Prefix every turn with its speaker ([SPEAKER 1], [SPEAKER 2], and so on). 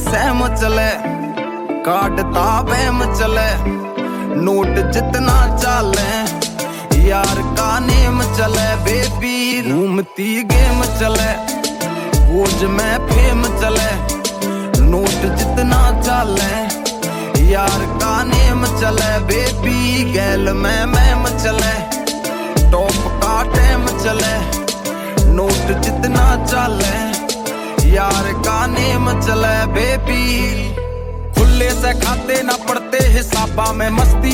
[SPEAKER 1] सहम चले, काटता बहम चले, नोट जितना चाले, यार का नेम चले, बेबी घूमती गेम चले, खोज में फेम चले, नोट जितना चाले, यार का नेम चले, बेबी गैल में मैम चले, टॉप का टाइम चले, नोट जितना चाले, यार का नेम चले, बेबी खुले से खाते ना पड़ते हिसाबा में, मस्ती